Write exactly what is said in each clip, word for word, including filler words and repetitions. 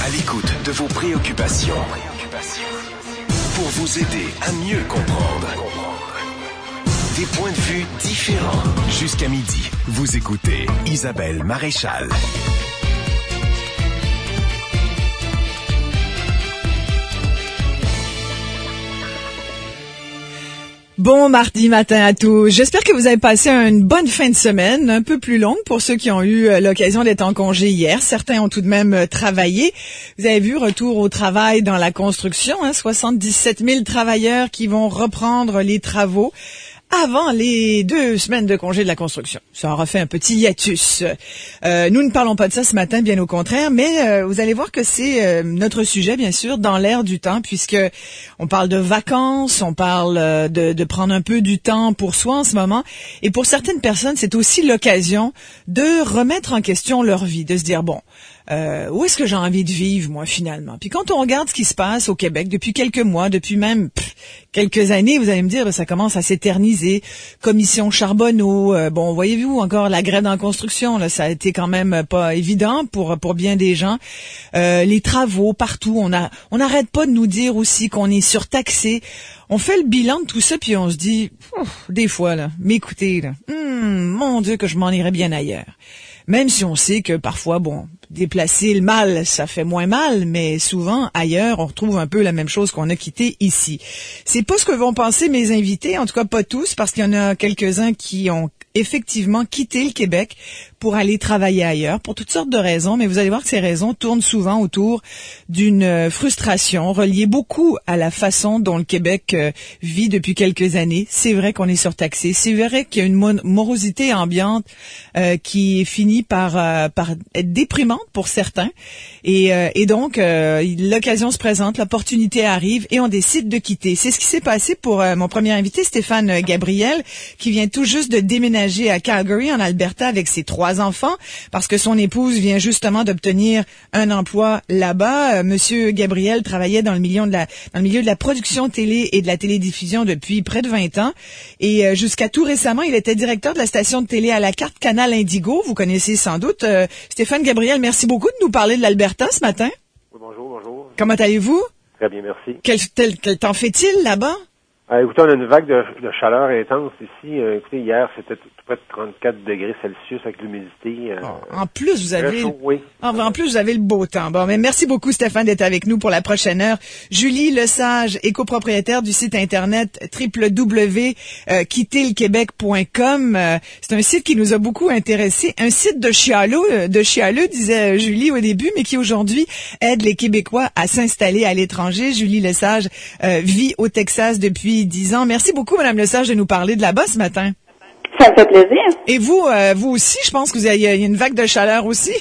À l'écoute de vos préoccupations. Pour vous aider à mieux comprendre. Des points de vue différents. Jusqu'à midi, vous écoutez Isabelle Maréchal. Bon mardi matin à tous. J'espère que vous avez passé une bonne fin de semaine, un peu plus longue pour ceux qui ont eu l'occasion d'être en congé hier. Certains ont tout de même travaillé. Vous avez vu, retour au travail dans la construction, hein, soixante-dix-sept mille travailleurs qui vont reprendre les travaux avant les deux semaines de congé de la construction. Ça aura fait un petit hiatus. Euh, nous ne parlons pas de ça ce matin, bien au contraire, mais euh, vous allez voir que c'est euh, notre sujet, bien sûr, dans l'air du temps, puisque on parle de vacances, on parle euh, de, de prendre un peu du temps pour soi en ce moment. Et pour certaines personnes, c'est aussi l'occasion de remettre en question leur vie, de se dire, bon, Euh, où est-ce que j'ai envie de vivre, moi, finalement? Puis quand on regarde ce qui se passe au Québec depuis quelques mois, depuis même pff, quelques années, vous allez me dire, ben, ça commence à s'éterniser. Commission Charbonneau, euh, bon, voyez-vous, encore la grève en construction, là, ça a été quand même pas évident pour pour bien des gens. Euh, les travaux, partout, on a on n'arrête pas de nous dire aussi qu'on est surtaxé. On fait le bilan de tout ça, puis on se dit, ouf, des fois, là, mais écoutez, là, hum, mon Dieu, que je m'en irais bien ailleurs. Même si on sait que parfois, bon, déplacer le mal, ça fait moins mal, mais souvent, ailleurs, on retrouve un peu la même chose qu'on a quitté ici. C'est pas ce que vont penser mes invités, en tout cas pas tous, parce qu'il y en a quelques-uns qui ont effectivement quitté le Québec pour aller travailler ailleurs, pour toutes sortes de raisons, mais vous allez voir que ces raisons tournent souvent autour d'une frustration reliée beaucoup à la façon dont le Québec euh, vit depuis quelques années. C'est vrai qu'on est surtaxé, c'est vrai qu'il y a une mon- morosité ambiante euh, qui finit par, euh, par être déprimante pour certains, et, euh, et donc euh, l'occasion se présente, l'opportunité arrive, et on décide de quitter. C'est ce qui s'est passé pour euh, mon premier invité, Stéphane Gabriel, qui vient tout juste de déménager à Calgary, en Alberta, avec ses trois enfants, parce que son épouse vient justement d'obtenir un emploi là-bas. Euh, Monsieur Gabriel travaillait dans le milieu de la dans le milieu de la production télé et de la télédiffusion depuis près de vingt ans, et euh, jusqu'à tout récemment, il était directeur de la station de télé à la carte Canal Indigo. Vous connaissez sans doute. Euh, Stéphane Gabriel, merci beaucoup de nous parler de l'Alberta ce matin. Oui, bonjour, bonjour. Comment allez-vous? Très bien, merci. Quel, tel, quel temps fait-il là-bas? Euh, écoutez, on a une vague de, de chaleur intense ici. Euh, écoutez, hier, c'était tout près de trente-quatre degrés Celsius avec l'humidité. Euh, oh, en plus, vous avez... chaud, oui. En, en plus, vous avez le beau temps. Bon, mais merci beaucoup, Stéphane, d'être avec nous pour la prochaine heure. Julie Lesage est copropriétaire du site Internet w w w point quitter le québec point com. Euh, c'est un site qui nous a beaucoup intéressés. Un site de chialeux, de chialeux, disait Julie au début, mais qui aujourd'hui aide les Québécois à s'installer à l'étranger. Julie Lesage euh, vit au Texas depuis dix ans. Merci beaucoup, Madame Lesage, de nous parler de là-bas ce matin. Ça me fait plaisir. Et vous, euh, vous aussi, je pense que vous avez, il y a une vague de chaleur aussi.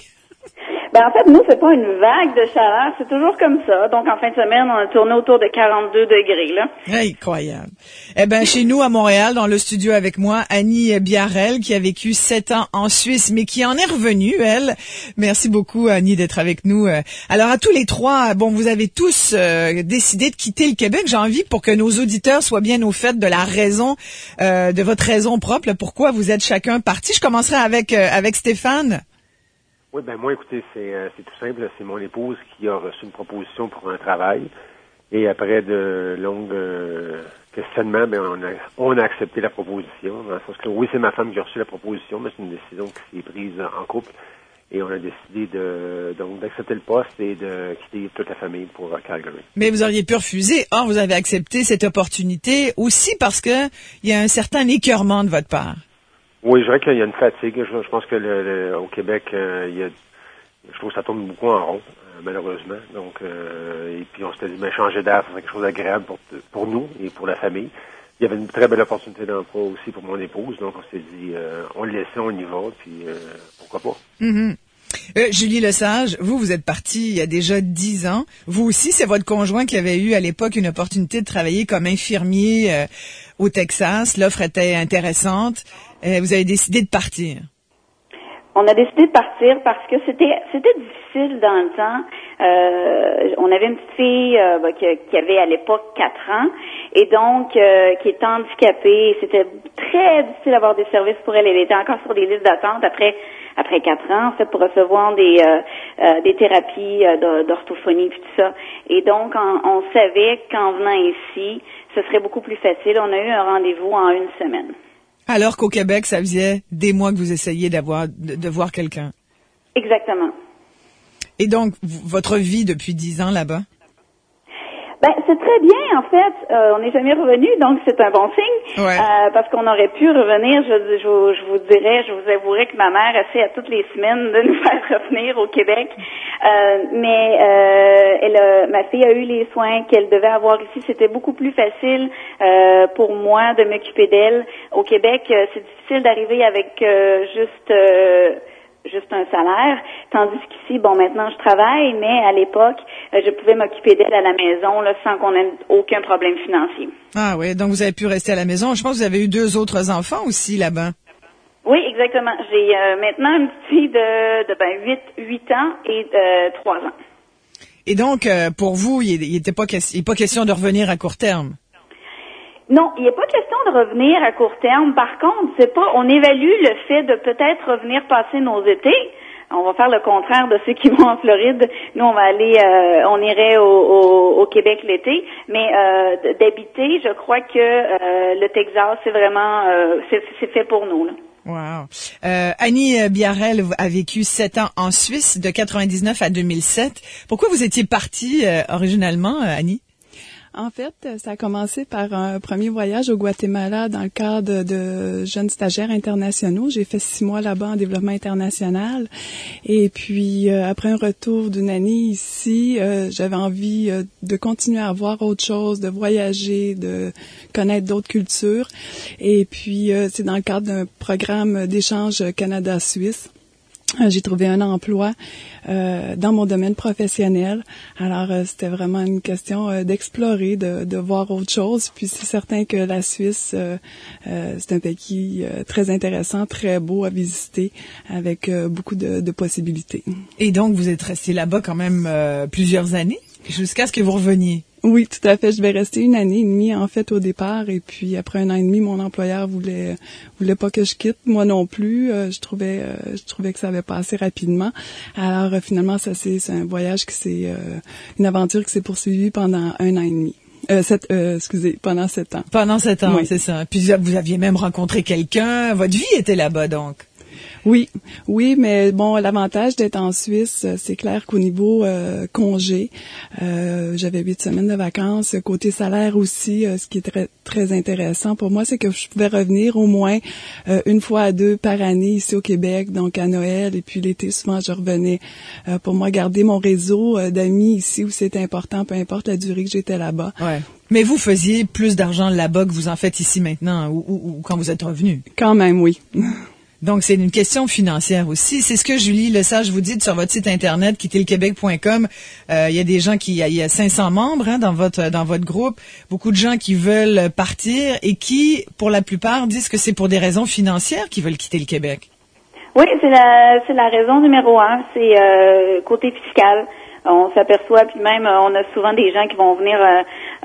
Ben en fait, nous, c'est pas une vague de chaleur, c'est toujours comme ça. Donc, en fin de semaine, on a tourné autour de quarante-deux degrés, là. Incroyable. Eh ben, chez nous, à Montréal, dans le studio avec moi, Annie Biarel, qui a vécu sept ans en Suisse, mais qui en est revenue, elle. Merci beaucoup, Annie, d'être avec nous. Alors, à tous les trois, bon, vous avez tous euh, décidé de quitter le Québec. J'ai envie, pour que nos auditeurs soient bien au fait de la raison, euh, de votre raison propre, là, pourquoi vous êtes chacun partis. Je commencerai avec, euh, avec Stéphane. Oui, ben moi, écoutez, c'est, euh, c'est tout simple. C'est mon épouse qui a reçu une proposition pour un travail. Et après de longues euh, questionnements, ben on a, on a accepté la proposition. Dans le sens que oui, c'est ma femme qui a reçu la proposition, mais c'est une décision qui s'est prise en couple. Et on a décidé de donc d'accepter le poste et de quitter toute la famille pour Calgary. Mais vous auriez pu refuser. Or, vous avez accepté cette opportunité aussi parce que il y a un certain écœurement de votre part. Oui, je dirais qu'il y a une fatigue. Je, je pense que le, le, au Québec, euh, il y a, je trouve que ça tourne beaucoup en rond, euh, malheureusement. Donc, euh, et puis on s'était dit, mais changer d'air, c'est quelque chose d'agréable pour, pour nous et pour la famille. Il y avait une très belle opportunité d'emploi aussi pour mon épouse, donc on s'est dit, euh, on le laissait, on y va, puis euh, pourquoi pas. Mm-hmm. Euh, Julie Lesage, vous, vous êtes partie il y a déjà dix ans. Vous aussi, c'est votre conjoint qui avait eu à l'époque une opportunité de travailler comme infirmier euh, au Texas. L'offre était intéressante. Euh, vous avez décidé de partir. On a décidé de partir parce que c'était c'était difficile dans le temps. Euh, on avait une petite fille euh, bah, qui, qui avait à l'époque quatre ans et donc euh, qui est handicapée. C'était très difficile d'avoir des services pour elle. Elle était encore sur des listes d'attente après après quatre ans, en fait, pour recevoir des euh, euh, des thérapies euh, d'orthophonie puis tout ça. Et donc, on, on savait qu'en venant ici, ce serait beaucoup plus facile. On a eu un rendez-vous en une semaine. Alors qu'au Québec, ça faisait des mois que vous essayiez d'avoir de, de voir quelqu'un. Exactement. Et donc, v- votre vie depuis dix ans là-bas? Ben, c'est très bien, en fait. Euh, on n'est jamais revenu, donc c'est un bon signe. Ouais. Euh, parce qu'on aurait pu revenir, je, je, vous- je vous dirais, je vous avouerais que ma mère essaie à toutes les semaines de nous faire revenir au Québec. Euh, mais euh, elle a, ma fille a eu les soins qu'elle devait avoir ici. C'était beaucoup plus facile euh, pour moi de m'occuper d'elle. Au Québec, euh, c'est difficile d'arriver avec euh, juste... Euh, juste un salaire, tandis qu'ici, bon, maintenant je travaille, mais à l'époque, euh, je pouvais m'occuper d'elle à la maison là, sans qu'on ait aucun problème financier. Ah oui, donc vous avez pu rester à la maison. Je pense que vous avez eu deux autres enfants aussi là-bas. Oui, exactement. J'ai euh, maintenant une petite fille de, de ben, huit, huit ans et de trois ans. Et donc, euh, pour vous, il n'était pas, que- il est pas question de revenir à court terme. Non, il n'est pas question de revenir à court terme. Par contre, c'est pas, on évalue le fait de peut-être revenir passer nos étés. On va faire le contraire de ceux qui vont en Floride. Nous, on va aller, euh, on irait au, au, au Québec l'été. Mais euh, d'habiter, je crois que euh, le Texas, c'est vraiment, euh, c'est, c'est fait pour nous, là. Wow. Euh, Annie Biarel a vécu sept ans en Suisse, de quatre-vingt-dix-neuf à deux mille sept. Pourquoi vous étiez partie euh, originalement, euh, Annie? En fait, ça a commencé par un premier voyage au Guatemala dans le cadre de jeunes stagiaires internationaux. J'ai fait six mois là-bas en développement international. Et puis, euh, après un retour d'une année ici, euh, j'avais envie euh, de continuer à voir autre chose, de voyager, de connaître d'autres cultures. Et puis, euh, c'est dans le cadre d'un programme d'échange Canada-Suisse. J'ai trouvé un emploi euh, dans mon domaine professionnel. Alors, euh, c'était vraiment une question euh, d'explorer, de, de voir autre chose. Puis, c'est certain que la Suisse, euh, euh, c'est un pays euh, très intéressant, très beau à visiter, avec euh, beaucoup de, de possibilités. Et donc, vous êtes resté là-bas quand même euh, plusieurs années, jusqu'à ce que vous reveniez. Oui, tout à fait. Je vais rester une année et demie, en fait, au départ. Et puis, après un an et demi, mon employeur voulait voulait pas que je quitte. Moi non plus. Euh, je trouvais euh, je trouvais que ça avait passé rapidement. Alors, euh, finalement, ça c'est, c'est un voyage qui s'est... Euh, une aventure qui s'est poursuivie pendant un an et demi. Euh, sept, euh, excusez, pendant sept ans. Pendant sept ans, Oui. c'est ça. Puis, vous aviez même rencontré quelqu'un. Votre vie était là-bas, donc. Oui, oui, mais bon, l'avantage d'être en Suisse, c'est clair qu'au niveau euh, congé, euh, j'avais huit semaines de vacances. Côté salaire aussi, euh, ce qui est très très intéressant pour moi, c'est que je pouvais revenir au moins euh, une fois à deux par année ici au Québec, donc à Noël, et puis l'été souvent je revenais. Euh, pour moi, garder mon réseau euh, d'amis ici où c'est important, peu importe la durée que j'étais là-bas. Ouais. Mais vous faisiez plus d'argent là-bas que vous en faites ici maintenant, ou, ou, ou quand vous êtes revenu. Quand même, oui. Donc, c'est une question financière aussi. C'est ce que Julie Lesage vous dit sur votre site internet, quitter le québec point com. Euh, il y a des gens qui, il y a cinq cents membres hein, dans votre dans votre groupe. Beaucoup de gens qui veulent partir et qui, pour la plupart, disent que c'est pour des raisons financières qu'ils veulent quitter le Québec. Oui, c'est la c'est la raison numéro un, c'est euh, côté fiscal. On s'aperçoit, puis même, on a souvent des gens qui vont venir euh,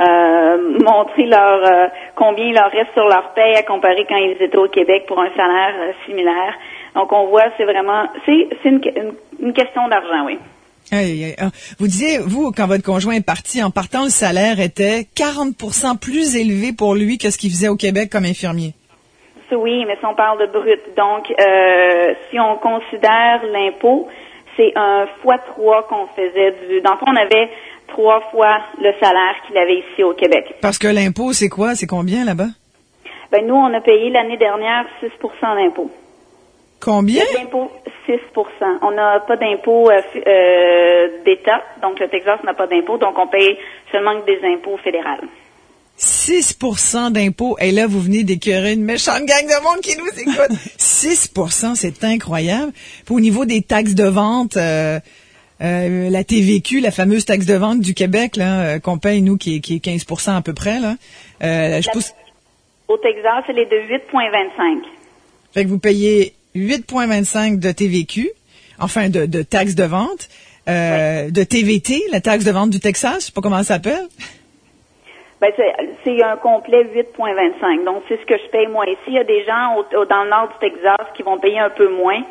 euh, montrer leur euh, combien il leur reste sur leur paie à comparer quand ils étaient au Québec pour un salaire euh, similaire. Donc, on voit, c'est vraiment, c'est c'est une, une, une question d'argent, oui. Aïe, aïe, aïe. Vous disiez, vous, quand votre conjoint est parti, en partant, le salaire était quarante pour cent plus élevé pour lui que ce qu'il faisait au Québec comme infirmier. Oui, mais si on parle de brut, donc euh, si on considère l'impôt, c'est un fois trois qu'on faisait du... Dans le fond, on avait trois fois le salaire qu'il avait ici au Québec. Parce que l'impôt, c'est quoi? C'est combien là-bas? Ben nous, on a payé l'année dernière six pour cent d'impôt. Combien? L'impôt, six pour cent. On n'a pas d'impôt euh, euh, d'État, donc le Texas n'a pas d'impôt, donc on paye seulement que des impôts fédéraux. six pour cent d'impôts. Et là, vous venez d'écœurer une méchante gang de monde qui nous écoute. six pour cent, c'est incroyable. Puis au niveau des taxes de vente, euh, euh, la T V Q, la fameuse taxe de vente du Québec, là, euh, qu'on paye, nous, qui est, qui est quinze pour cent à peu près, là. Euh, je La, pousse... Au Texas, elle est de huit virgule vingt-cinq. Fait que vous payez huit virgule vingt-cinq de T V Q, enfin, de, de taxe de vente, euh, oui. De T V T, la taxe de vente du Texas, je sais pas comment ça s'appelle. Ben c'est, c'est un complet huit virgule vingt-cinq. Donc, c'est ce que je paye moi ici. Il y a des gens au, au, dans le nord du Texas qui vont payer un peu moins.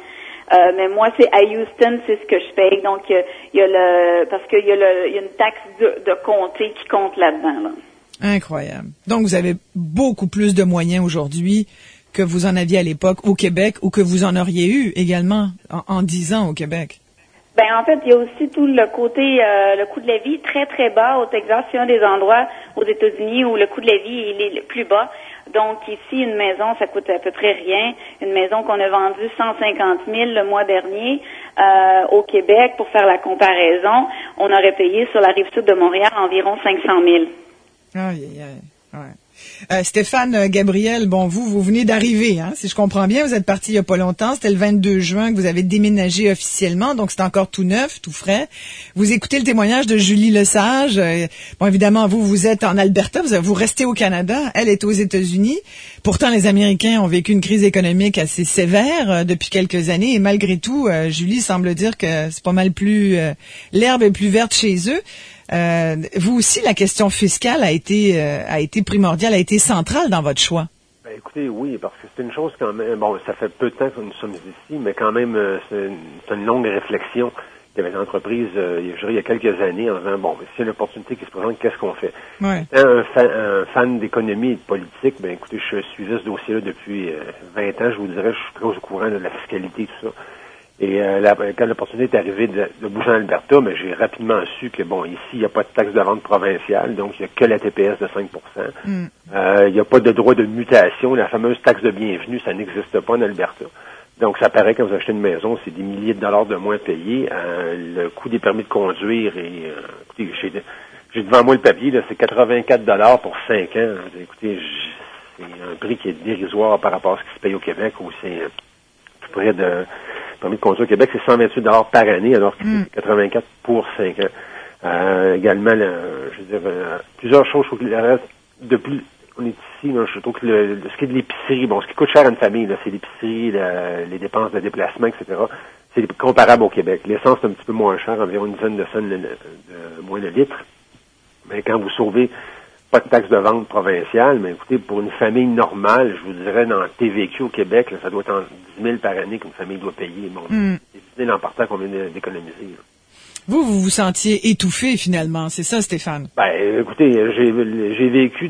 Euh, mais moi, c'est à Houston, c'est ce que je paye. Donc, il y a le parce qu'il y a le il y a une taxe de, de comté qui compte là-dedans. Là. Incroyable. Donc, vous avez beaucoup plus de moyens aujourd'hui que vous en aviez à l'époque au Québec ou que vous en auriez eu également en, en dix ans au Québec. Ben en fait, il y a aussi tout le côté, euh, le coût de la vie très très bas au Texas. C'est un des endroits aux États-Unis où le coût de la vie il est le plus bas. Donc ici, une maison, ça coûte à peu près rien. Une maison qu'on a vendue cent cinquante mille le mois dernier euh, au Québec, pour faire la comparaison, on aurait payé sur la rive sud de Montréal environ cinq cent mille. Aïe, aïe, aïe. Ouais. Euh, Stéphane Gabriel, bon, vous, vous venez d'arriver, hein, si je comprends bien, vous êtes parti il y a pas longtemps, c'était le vingt-deux juin que vous avez déménagé officiellement, donc c'est encore tout neuf, tout frais. Vous écoutez le témoignage de Julie Lesage. Euh, bon, évidemment, vous, vous êtes en Alberta, vous, vous restez au Canada, elle est aux États-Unis. Pourtant, les Américains ont vécu une crise économique assez sévère euh, depuis quelques années, et malgré tout, euh, Julie semble dire que c'est pas mal plus, euh, l'herbe est plus verte chez eux. Euh, vous aussi, la question fiscale a été euh, a été primordiale, a été centrale dans votre choix. Ben, écoutez, oui, parce que c'est une chose quand même. Bon, ça fait peu de temps que nous sommes ici, mais quand même, euh, c'est, une, c'est une longue réflexion. Il y avait des entreprises, euh, je dirais, il y a quelques années, en disant bon, s'il y a une opportunité qui se présente, qu'est-ce qu'on fait? Ouais. Étant un, fa- un fan d'économie et de politique, ben écoutez, je suis ce dossier-là depuis euh, vingt ans. Je vous dirais, je suis très au courant de la fiscalité et tout ça. Et euh, la, quand l'opportunité est arrivée de, de bouger en Alberta, mais j'ai rapidement su que, bon, ici, il n'y a pas de taxe de vente provinciale, donc il n'y a que la T P S de cinq pour cent. Mm. Euh, il n'y a pas de droit de mutation. La fameuse taxe de bienvenue, ça n'existe pas en Alberta. Donc, ça paraît quand vous achetez une maison, c'est des milliers de dollars de moins payés. Euh, le coût des permis de conduire, et euh, écoutez, j'ai, j'ai devant moi le papier, là, c'est quatre-vingt-quatre dollars pour cinq ans. Écoutez, c'est un prix qui est dérisoire par rapport à ce qui se paye au Québec, où c'est euh, près de... Le permis de conduire au Québec, c'est cent vingt-huit dollars par année, alors que mm. c'est quatre-vingt-quatre pour cinq ans. Euh, également, le, je veux dire, euh, plusieurs choses. Je trouve que le reste, depuis, on est ici, là, je trouve que le, le, ce qui est de l'épicerie, bon, ce qui coûte cher à une famille, là, c'est l'épicerie, la, les dépenses de déplacement, et cetera. C'est comparable au Québec. L'essence est un petit peu moins cher, environ une dizaine de cents de, de, de moins de litres. Mais quand vous sauvez pas de taxe de vente provinciale, mais écoutez, pour une famille normale, je vous dirais, dans le T V Q au Québec, là, ça doit être en dix mille par année qu'une famille doit payer. Bon, mm. c'est dix mille en partant qu'on vient d'économiser. Là. Vous, vous vous sentiez étouffé, finalement. C'est ça, Stéphane? Ben, écoutez, j'ai, j'ai vécu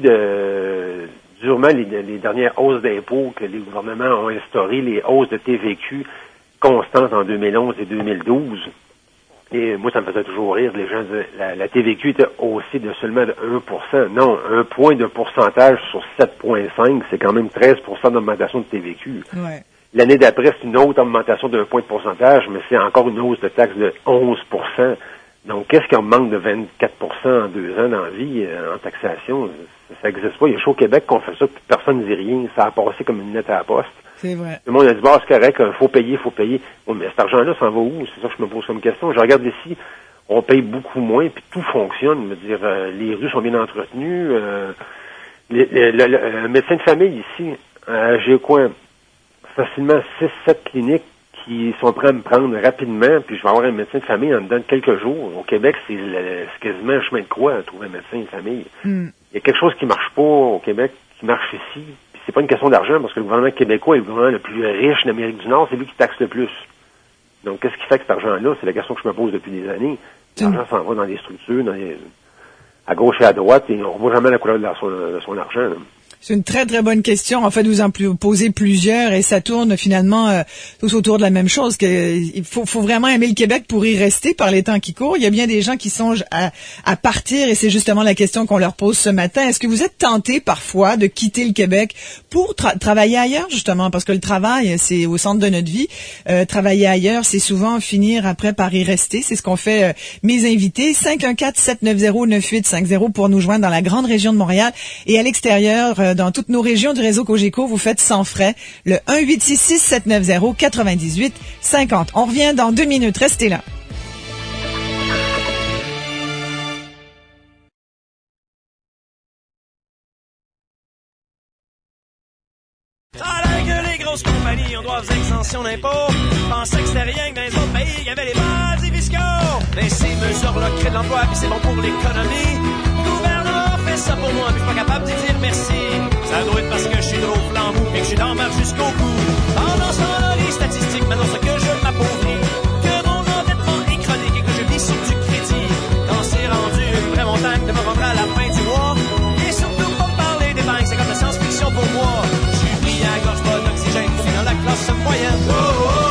de, durement les, les dernières hausses d'impôts que les gouvernements ont instaurées, les hausses de T V Q constantes en deux mille onze et deux mille douze. Et moi, ça me faisait toujours rire. Les gens disaient, la, la T V Q était haussée de seulement de un pour cent. Non, un point de pourcentage sur sept virgule cinq, c'est quand même treize pour cent d'augmentation de T V Q. Ouais. L'année d'après, c'est une autre augmentation d'un point de pourcentage, mais c'est encore une hausse de taxe de onze pour cent. Donc, qu'est-ce qui en manque de vingt-quatre pour cent en deux ans dans la vie, euh, en taxation? Ça n'existe pas. Il y a juste au Québec qu'on fait ça, puis personne ne dit rien. Ça a passé comme une lettre à la poste. C'est vrai. Le monde a dit, bah, c'est correct, il faut payer, il faut payer. Bon, mais cet argent-là, ça en va où? C'est ça que je me pose comme question. Je regarde ici, on paye beaucoup moins, puis tout fonctionne. Je veux dire, euh, les rues sont bien entretenues. Euh, les, le, le, le médecin de famille ici, euh, j'ai quoi? Facilement six sept cliniques qui sont prêts à me prendre rapidement, puis je vais avoir un médecin de famille en dedans de quelques jours. Au Québec, c'est, le, c'est quasiment un chemin de croix à trouver un médecin de famille. Mm. Il y a quelque chose qui marche pas au Québec, qui marche ici. Puis c'est pas une question d'argent, parce que le gouvernement québécois est le gouvernement le plus riche d'Amérique du Nord, c'est lui qui taxe le plus. Donc, qu'est-ce qui fait que cet argent-là? C'est la question que je me pose depuis des années. L'argent s'en va dans des structures, dans les, à gauche et à droite, et on voit jamais la couleur de, la, son, de son argent. Là. C'est une très, très bonne question. En fait, vous en posez plusieurs et ça tourne finalement euh, tous autour de la même chose. Que, il faut, faut vraiment aimer le Québec pour y rester par les temps qui courent. Il y a bien des gens qui songent à, à partir et c'est justement la question qu'on leur pose ce matin. Est-ce que vous êtes tenté parfois de quitter le Québec pour tra- travailler ailleurs, justement? Parce que le travail, c'est au centre de notre vie. Euh, travailler ailleurs, c'est souvent finir après par y rester. C'est ce qu'on fait euh, mes invités. cinq un quatre, sept neuf zéro, neuf huit cinq zéro pour nous joindre dans la grande région de Montréal et à l'extérieur, euh, dans toutes nos régions du réseau Cogeco, vous faites sans frais le un huit six six, sept neuf zéro, quatre huit cinq zéro. On revient dans deux minutes. Restez là. Alors que les grosses compagnies ont droit aux exemptions d'impôts, pensaient que c'était rien que dans les autres pays, il y avait les paradis fiscaux. Mais ces mesures-là créent de l'emploi, puis c'est bon pour l'économie. Le gouvernement fait ça pour moi, puis je suis pas capable de dire merci. Ça doit être parce que je suis trop flambou, et que je suis dans le marche jusqu'au cou. Pendant ce temps-là, les statistiques m'annoncent que je m'appauvris, que mon endettement est chronique et que je vis sur du crédit. Quand c'est rendu une vraie montagne de me rendre à la fin du mois, et surtout pas me parler des banques, c'est comme la science-fiction pour moi. Je suis pris à gorge pas d'oxygène, je suis dans la classe moyenne. Oh, oh, oh.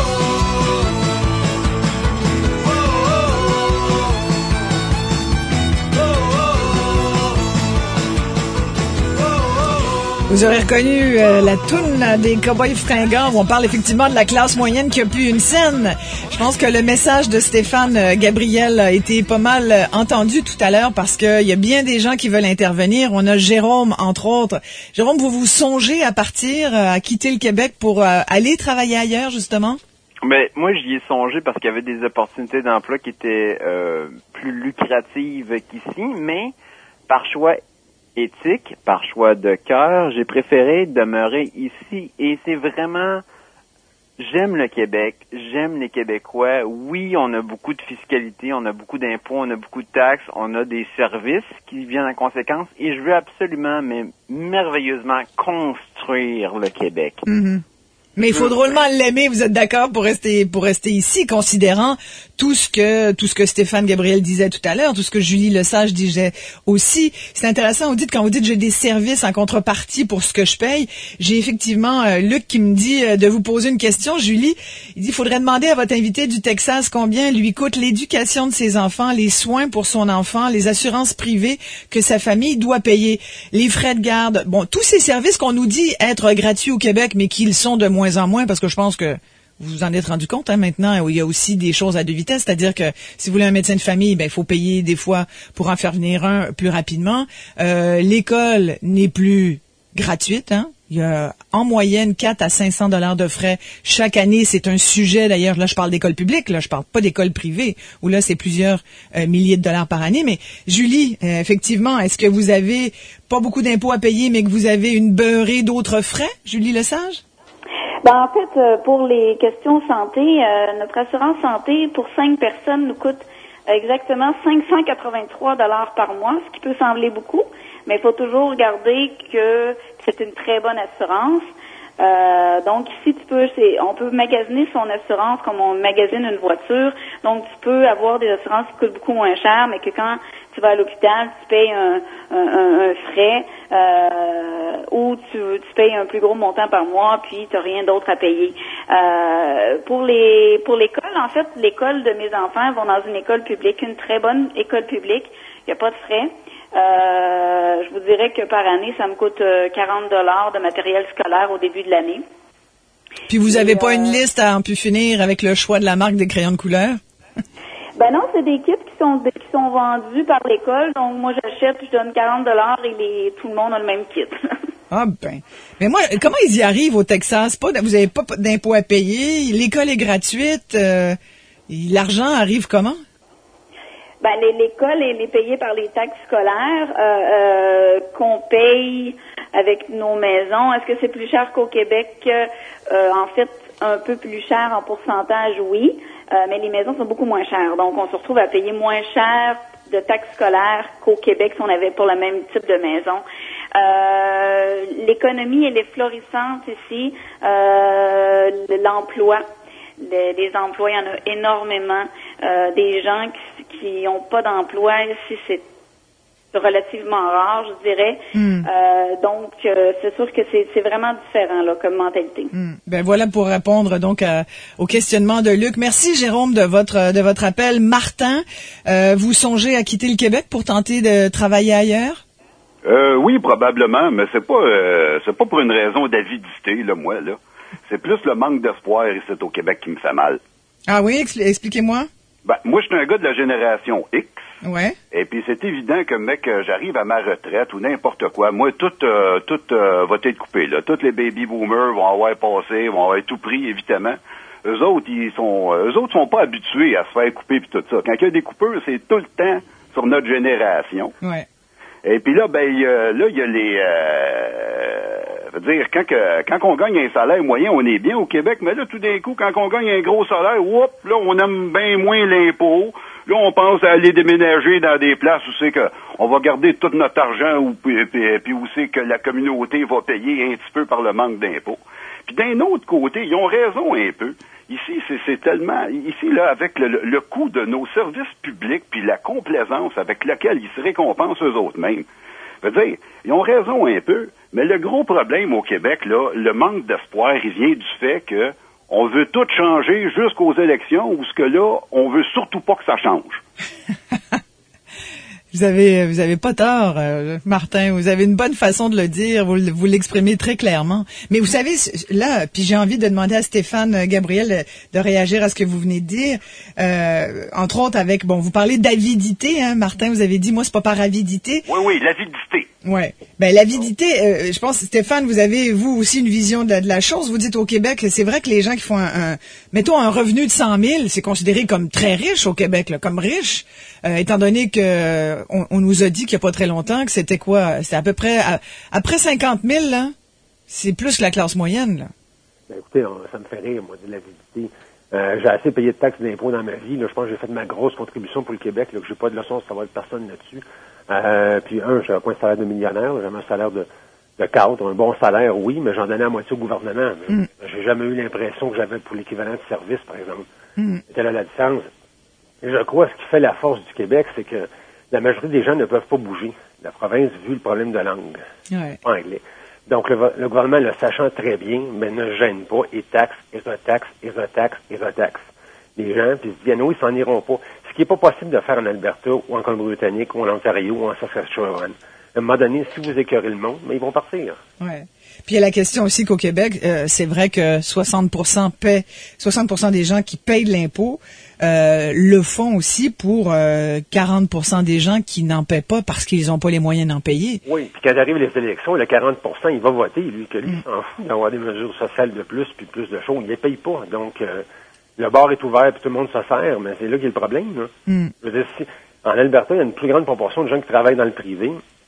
Vous aurez reconnu euh, la toune des Cowboys fringants où on parle effectivement de la classe moyenne qui a plus une scène. Je pense que le message de Stéphane euh, Gabriel a été pas mal euh, entendu tout à l'heure parce qu'il y a bien des gens qui veulent intervenir. On a Jérôme, entre autres. Jérôme, vous vous songez à partir, euh, à quitter le Québec pour euh, aller travailler ailleurs, justement? Mais moi, j'y ai songé parce qu'il y avait des opportunités d'emploi qui étaient euh, plus lucratives qu'ici, mais par choix éthique, par choix de cœur, j'ai préféré demeurer ici. Et c'est vraiment... J'aime le Québec, j'aime les Québécois. Oui, on a beaucoup de fiscalité, on a beaucoup d'impôts, on a beaucoup de taxes, on a des services qui viennent en conséquence. Et je veux absolument, mais merveilleusement, construire le Québec. Mm-hmm. Mais il faut drôlement l'aimer, vous êtes d'accord, pour rester pour rester ici, considérant tout ce que tout ce que Stéphane Gabriel disait tout à l'heure, tout ce que Julie Lesage disait aussi. C'est intéressant, vous dites, quand vous dites j'ai des services en contrepartie pour ce que je paye, j'ai effectivement euh, Luc qui me dit euh, de vous poser une question. Julie, il dit, il faudrait demander à votre invité du Texas combien lui coûte l'éducation de ses enfants, les soins pour son enfant, les assurances privées que sa famille doit payer, les frais de garde. Bon, tous ces services qu'on nous dit être gratuits au Québec, mais qu'ils sont de moins en moins, parce que je pense que vous vous en êtes rendu compte hein, maintenant, où il y a aussi des choses à deux vitesses, c'est-à-dire que si vous voulez un médecin de famille, ben il faut payer des fois pour en faire venir un plus rapidement. Euh, l'école n'est plus gratuite, hein. Il y a en moyenne quatre à cinq cents dollars de frais chaque année. C'est un sujet d'ailleurs. Là, je parle d'école publique. Là, je parle pas d'école privée où là, c'est plusieurs euh, milliers de dollars par année. Mais Julie, euh, effectivement, est-ce que vous avez pas beaucoup d'impôts à payer, mais que vous avez une beurrée d'autres frais, Julie Lesage? Ben, en fait, euh, pour les questions santé, euh, notre assurance santé pour cinq personnes nous coûte exactement cinq cent quatre-vingt-trois dollars par mois, ce qui peut sembler beaucoup, mais il faut toujours regarder que c'est une très bonne assurance. Euh, donc ici, tu peux, c'est, on peut magasiner son assurance comme on magasine une voiture. Donc tu peux avoir des assurances qui coûtent beaucoup moins cher, mais que quand tu vas à l'hôpital, tu payes un, un, un, un frais euh, ou tu, tu payes un plus gros montant par mois, puis tu n'as rien d'autre à payer. Euh, pour les pour l'école, en fait, l'école de mes enfants vont dans une école publique, une très bonne école publique. Il n'y a pas de frais. Euh, je vous dirais que par année, ça me coûte quarante dollars de matériel scolaire au début de l'année. Puis vous avez Et, pas euh, une liste à en pu finir avec le choix de la marque des crayons de couleur? Ben non, c'est des kits qui sont qui sont vendus par l'école. Donc moi j'achète, je donne quarante dollars et les, tout le monde a le même kit. Ah ben. Mais moi, comment ils y arrivent au Texas? Pas, vous avez pas d'impôts à payer, l'école est gratuite, euh, l'argent arrive comment? Ben l'école elle est payée par les taxes scolaires euh, euh, qu'on paye avec nos maisons. Est-ce que c'est plus cher qu'au Québec? Euh, en fait, un peu plus cher en pourcentage, oui. Euh, mais les maisons sont beaucoup moins chères. Donc, on se retrouve à payer moins cher de taxes scolaires qu'au Québec si on avait pour le même type de maison. Euh, l'économie, elle est florissante ici. Euh, l'emploi, les, les emplois, il y en a énormément. Euh, des gens qui qui n'ont pas d'emploi ici, c'est relativement rare, je dirais. Mm. Euh, donc, euh, c'est sûr que c'est, c'est vraiment différent là, comme mentalité. Mm. Ben voilà pour répondre donc à, au questionnement de Luc. Merci Jérôme de votre de votre appel. Martin, euh, vous songez à quitter le Québec pour tenter de travailler ailleurs? Euh, oui, probablement, mais c'est pas euh, c'est pas pour une raison d'avidité là, moi là. C'est plus le manque d'espoir ici au Québec qui me fait mal. Ah oui, expl- expliquez-moi. Ben, moi, je suis un gars de la génération X. Ouais. Et puis, c'est évident que, mec, j'arrive à ma retraite ou n'importe quoi. Moi, tout, euh, tout euh, va être coupé, là. Tous les baby boomers vont avoir passé, vont avoir tout pris, évidemment. Eux autres, ils sont, eux autres sont pas habitués à se faire couper puis tout ça. Quand il y a des coupeurs, c'est tout le temps sur notre génération. Ouais. Et puis là, ben, y a, là, il y a les, euh, veut dire, quand que, quand on gagne un salaire moyen, on est bien au Québec, mais là, tout d'un coup, quand on gagne un gros salaire, whoop, là, on aime bien moins l'impôt. Là, on pense à aller déménager dans des places où c'est que on va garder tout notre argent ou puis, puis, puis où c'est que la communauté va payer un petit peu par le manque d'impôts. Puis d'un autre côté, ils ont raison un peu. Ici, c'est, c'est tellement... Ici, là, avec le, le coût de nos services publics, puis la complaisance avec laquelle ils se récompensent eux autres mêmes, je veux dire, ils ont raison un peu, mais le gros problème au Québec, là, le manque d'espoir, il vient du fait que on veut tout changer jusqu'aux élections, où ce que là, on veut surtout pas que ça change. Vous avez, vous avez pas tort, euh, Martin. Vous avez une bonne façon de le dire. Vous, vous l'exprimez très clairement. Mais vous savez, là, puis j'ai envie de demander à Stéphane Gabriel de, de réagir à ce que vous venez de dire. Euh, entre autres avec, bon, vous parlez d'avidité, hein, Martin. Vous avez dit, moi, c'est pas par avidité. Oui, oui, l'avidité. Ouais. Ben l'avidité, euh, je pense, Stéphane, vous avez vous aussi une vision de la, de la chose. Vous dites au Québec, c'est vrai que les gens qui font un, un mettons un revenu de cent mille, c'est considéré comme très riche au Québec, là, comme riche, euh, étant donné que on, on nous a dit qu'il y a pas très longtemps que c'était quoi, c'était à peu près à, après cinquante mille, là, c'est plus que la classe moyenne, là. Ben écoutez, on, ça me fait rire, moi, de l'avidité. Euh, j'ai assez payé de taxes et d'impôts dans ma vie. Là, je pense que j'ai fait ma grosse contribution pour le Québec, là, que j'ai pas de leçon de savoir de personne là-dessus. Euh, puis un, j'avais pas un salaire de millionnaire, j'avais un salaire de, de cadre, un bon salaire, oui, mais j'en donnais à moitié au gouvernement. Mm. J'ai jamais eu l'impression que j'avais pour l'équivalent de service, par exemple. Mm. C'était là la différence. Et je crois que ce qui fait la force du Québec, c'est que la majorité des gens ne peuvent pas bouger. La province, vu le problème de langue, ouais. anglais. Donc le, le gouvernement, le sachant très bien, mais ne gêne pas, et taxe, et retaxe, et retaxe, et retaxe. Les gens, puis ils se disent, non, ils s'en iront pas. Ce qui n'est pas possible de faire en Alberta, ou en Colombie-Britannique, ou en Ontario, ou en Saskatchewan. À un moment donné, si vous écœurez le monde, mais ils vont partir. Ouais. Puis il y a la question aussi qu'au Québec, euh, c'est vrai que soixante pour cent paient, soixante pour cent des gens qui payent de l'impôt euh, le font aussi pour euh, quarante pour cent des gens qui n'en paient pas parce qu'ils n'ont pas les moyens d'en payer. Oui, puis quand arrivent les élections, le quarante pour cent, il va voter, lui, que lui, mm. il s'en fout d'avoir des mesures sociales de plus, puis plus de choses. Il les paye pas. Donc, euh, le bar est ouvert, puis tout le monde se sert, mais c'est là qu'il y a le problème. Là. Mm. Je veux dire, si, en Alberta, il y a une plus grande proportion de gens qui travaillent dans le privé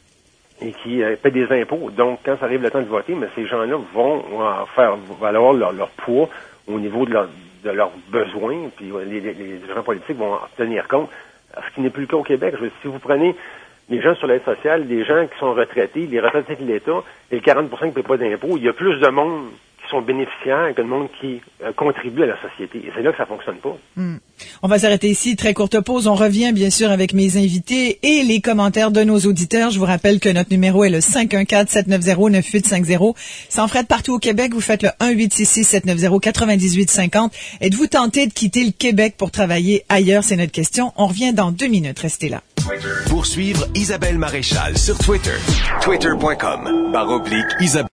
et qui euh, paient des impôts. Donc, quand ça arrive le temps de voter, mais ces gens-là vont euh, faire valoir leur, leur poids au niveau de, leur, de leurs besoins, puis les, les, les gens politiques vont en tenir compte. Ce qui n'est plus le cas au Québec. Je veux dire, si vous prenez les gens sur l'aide sociale, les gens qui sont retraités, les retraités de l'État, et le quarante pour cent qui ne paient pas d'impôts, il y a plus de monde qui sont bénéficiaires que de monde qui euh, contribue à la société. Et c'est là que ça fonctionne pas. Mm. On va s'arrêter ici. Très courte pause. On revient bien sûr avec mes invités et les commentaires de nos auditeurs. Je vous rappelle que notre numéro est le cinq un quatre, sept neuf zéro, neuf huit cinq zéro. Sans frais de partout au Québec, vous faites le un huit six six, sept neuf zéro, neuf huit cinq zéro. Êtes-vous tenté de quitter le Québec pour travailler ailleurs? C'est notre question. On revient dans deux minutes. Restez là. Pour suivre Isabelle Maréchal sur Twitter, twitter point com barre oblique Isabelle.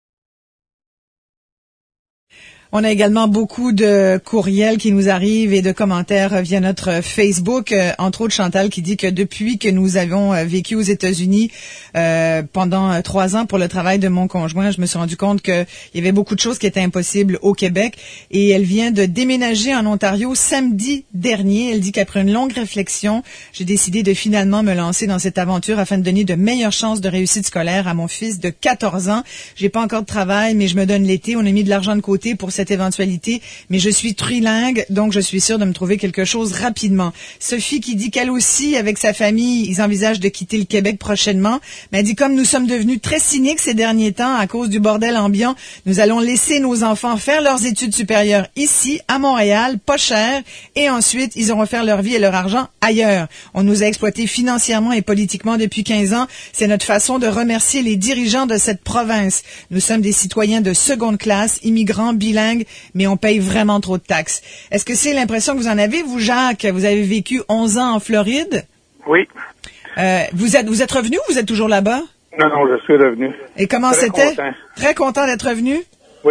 On a également beaucoup de courriels qui nous arrivent et de commentaires via notre Facebook. Euh, entre autres, Chantal qui dit que depuis que nous avons vécu aux États-Unis euh, pendant euh, trois ans pour le travail de mon conjoint, je me suis rendu compte qu'il y avait beaucoup de choses qui étaient impossibles au Québec. Et elle vient de déménager en Ontario samedi dernier. Elle dit qu'après une longue réflexion, j'ai décidé de finalement me lancer dans cette aventure afin de donner de meilleures chances de réussite scolaire à mon fils de quatorze ans. J'ai pas encore de travail, mais je me donne l'été. On a mis de l'argent de côté pour cette éventualité, mais je suis trilingue, donc je suis sûre de me trouver quelque chose rapidement. Sophie qui dit qu'elle aussi, avec sa famille, ils envisagent de quitter le Québec prochainement, mais elle dit comme nous sommes devenus très cyniques ces derniers temps à cause du bordel ambiant, nous allons laisser nos enfants faire leurs études supérieures ici, à Montréal, pas cher, et ensuite, ils auront faire leur vie et leur argent ailleurs. On nous a exploités financièrement et politiquement depuis quinze ans. C'est notre façon de remercier les dirigeants de cette province. Nous sommes des citoyens de seconde classe, immigrants, bilingues, mais on paye vraiment trop de taxes. Est-ce que c'est l'impression que vous en avez, vous, Jacques? Vous avez vécu onze ans en Floride? Oui. Euh, vous êtes vous êtes revenu ou vous êtes toujours là-bas? Non, non, je suis revenu. Et comment Très c'était? Content. Très content d'être revenu? Oui.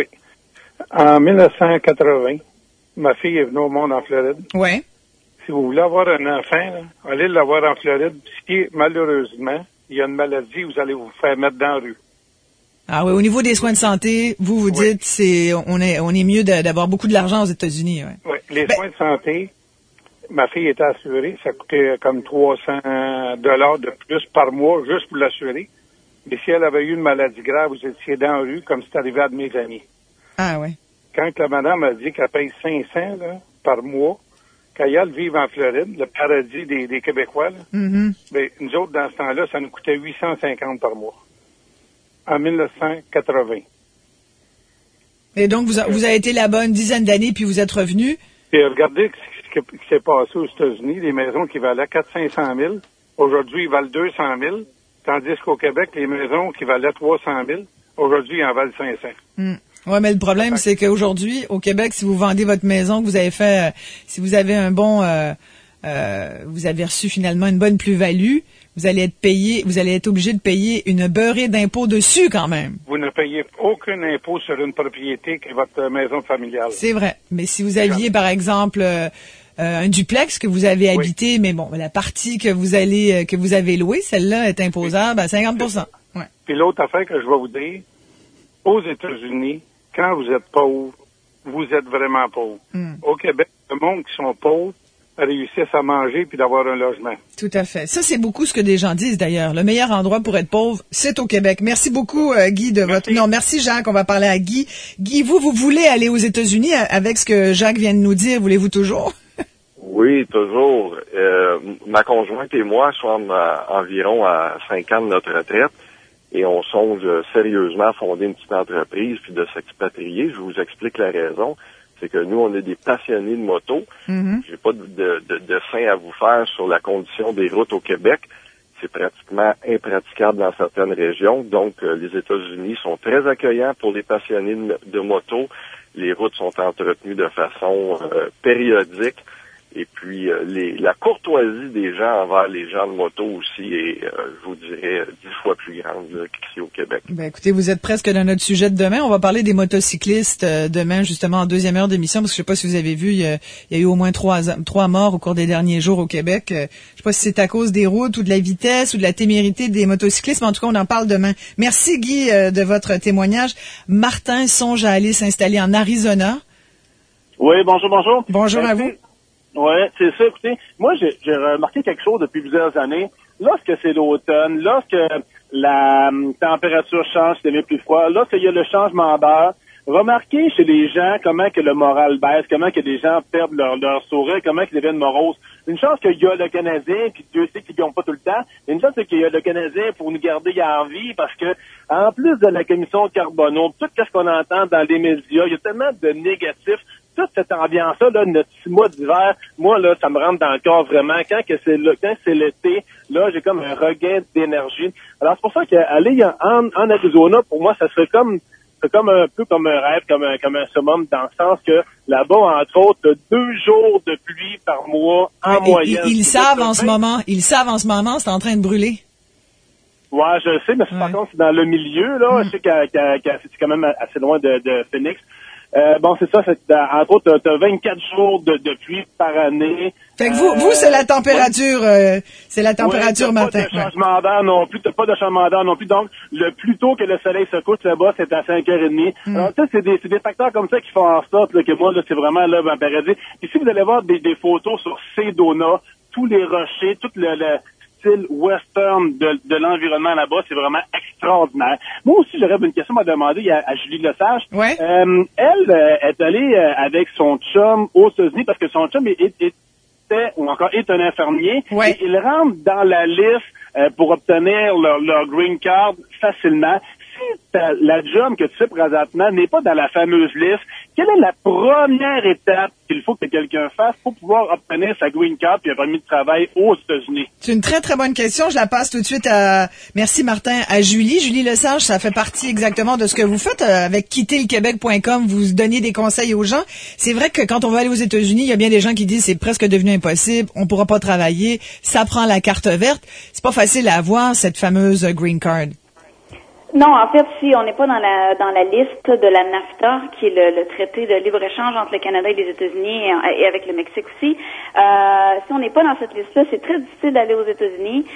En dix-neuf cent quatre-vingts, ma fille est venue au monde en Floride. Oui. Si vous voulez avoir un enfant, là, allez l'avoir en Floride. Si malheureusement, il y a une maladie, vous allez vous faire mettre dans la rue. Ah oui, au niveau des soins de santé, vous vous oui. dites c'est on est on est mieux de, d'avoir beaucoup de l'argent aux États-Unis. Ouais. Oui, les ben, soins de santé, ma fille était assurée, ça coûtait comme trois cents dollars de plus par mois juste pour l'assurer. Mais si elle avait eu une maladie grave, vous étiez dans la rue, comme c'est arrivé à de mes amis. Ah oui. Quand la madame a dit qu'elle paye cinq cents là, par mois, quand elle vivent en Floride, le paradis des, des Québécois, là, mm-hmm. ben, nous autres, dans ce temps-là, ça nous coûtait huit cent cinquante par mois. En dix-neuf cent quatre-vingts. Et donc, vous, a, vous avez été là-bas une dizaine d'années, puis vous êtes revenu. Et regardez ce qui s'est passé aux États-Unis. Les maisons qui valaient quatre cents à cinq cent mille, aujourd'hui, ils valent deux cent mille. Tandis qu'au Québec, les maisons qui valaient trois cent mille, aujourd'hui, ils en valent cinq cents. Mm. Ouais, mais le problème, c'est qu'aujourd'hui, au Québec, si vous vendez votre maison, que vous avez fait, euh, si vous avez un bon, euh, euh, vous avez reçu finalement une bonne plus-value, vous allez être payé, vous allez être obligé de payer une beurrée d'impôts dessus quand même. Vous ne payez aucun impôt sur une propriété qui est votre maison familiale. C'est vrai. Mais si vous aviez, par exemple, euh, euh, un duplex que vous avez habité, oui. mais bon, la partie que vous allez, euh, que vous avez louée, celle-là est imposable à cinquante pour cent. Ouais. Puis l'autre affaire que je vais vous dire, aux États-Unis, quand vous êtes pauvre, vous êtes vraiment pauvre. Mm. Au Québec, le monde qui sont pauvres réussissent à manger puis d'avoir un logement. Tout à fait. Ça, c'est beaucoup ce que des gens disent d'ailleurs. Le meilleur endroit pour être pauvre, c'est au Québec. Merci beaucoup, euh, Guy, de merci. votre... Non, merci, Jacques. On va parler à Guy. Guy, vous, vous voulez aller aux États-Unis avec ce que Jacques vient de nous dire. Voulez-vous toujours? Oui, toujours. Euh, ma conjointe et moi sommes à, environ à cinq ans de notre retraite. Et on songe sérieusement à fonder une petite entreprise puis de s'expatrier. Je vous explique la raison. C'est que nous, on est des passionnés de moto. Mm-hmm. J'ai pas de, de, de dessin à vous faire sur la condition des routes au Québec. C'est pratiquement impraticable dans certaines régions. Donc, euh, les États-Unis sont très accueillants pour les passionnés de, de moto. Les routes sont entretenues de façon euh, périodique. Et puis, euh, les, la courtoisie des gens envers les gens de moto aussi est, euh, je vous dirais, dix fois plus grande là, qu'ici au Québec. Ben, écoutez, vous êtes presque dans notre sujet de demain. On va parler des motocyclistes euh, demain, justement, en deuxième heure d'émission, parce que je sais pas si vous avez vu, il y a, il y a eu au moins trois, trois morts au cours des derniers jours au Québec. Euh, je sais pas si c'est à cause des routes ou de la vitesse ou de la témérité des motocyclistes, mais en tout cas, on en parle demain. Merci, Guy, euh, de votre témoignage. Martin songe à aller s'installer en Arizona. Oui, bonjour, bonjour. Bonjour à vous. Oui, c'est ça. Écoutez, moi, j'ai, j'ai remarqué quelque chose depuis plusieurs années. Lorsque c'est l'automne, lorsque la um, température change, c'est devient plus froid, lorsqu'il y a le changement d'heure, remarquez chez les gens comment que le moral baisse, comment que les gens perdent leur, leur sourire, comment qu'ils deviennent moroses. Une chance qu'il y a le Canadien, puis Dieu sait qu'ils ne gagnent pas tout le temps. Une chance c'est qu'il y a le Canadien pour nous garder en vie, parce que en plus de la commission Carbonneau, tout ce qu'on entend dans les médias, il y a tellement de négatifs. Toute cette ambiance-là, là, notre six mois d'hiver, moi, là, ça me rentre dans le corps vraiment. Quand que c'est là, quand c'est l'été, là, j'ai comme un regain d'énergie. Alors, c'est pour ça qu'aller en, en Arizona, pour moi, ça serait comme, c'est comme un peu comme un rêve, comme un, comme un summum, dans le sens que là-bas, entre autres, deux jours de pluie par mois, en et, moyenne. Ils, ils savent en ce moment, ils savent en ce moment, c'est en train de brûler. Ouais, je sais, mais ouais. Par contre, c'est dans le milieu, là. Mm. Je sais qu'à, qu'à, qu'à, c'est quand même assez loin de, de Phoenix. Euh, bon, c'est ça, c'est, entre autres, t'as vingt-quatre jours de, de pluie par année. Fait que vous, euh, vous, c'est la température, euh, c'est la température ouais, matin. Pas de changement d'air non plus, t'as pas de changement d'air non plus. Donc, le plus tôt que le soleil se couche là-bas, c'est à cinq heures trente. Mm. Alors, ça, c'est des, c'est des facteurs comme ça qui font en sorte, là, que moi, là, c'est vraiment, là, un paradis. Puis si vous allez voir des, des photos sur Sedona, tous les rochers, tout le, le style western de, de l'environnement là-bas, c'est vraiment extraordinaire. Moi aussi, j'aurais une question à demander à, à Julie Lesage. Ouais. Euh, elle euh, est allée euh, avec son chum aux États-Unis parce que son chum est, est, était, ou encore est un infirmier. Ouais. Et il rentre dans la liste euh, pour obtenir leur, leur green card facilement. Si la job que tu fais présentement n'est pas dans la fameuse liste, quelle est la première étape qu'il faut que quelqu'un fasse pour pouvoir obtenir sa green card et un permis de travail aux États-Unis? C'est une très, très bonne question. Je la passe tout de suite à, merci Martin, à Julie. Julie Lesage, ça fait partie exactement de ce que vous faites avec quitter le québec point com. Vous donnez des conseils aux gens. C'est vrai que quand on va aller aux États-Unis, il y a bien des gens qui disent c'est presque devenu impossible, on pourra pas travailler, ça prend la carte verte. C'est pas facile à avoir, cette fameuse green card. Non, en fait, si on n'est pas dans la dans la liste de la NAFTA, qui est le, le traité de libre-échange entre le Canada et les États-Unis et, et avec le Mexique aussi, euh, si on n'est pas dans cette liste-là, c'est très difficile d'aller aux États-Unis.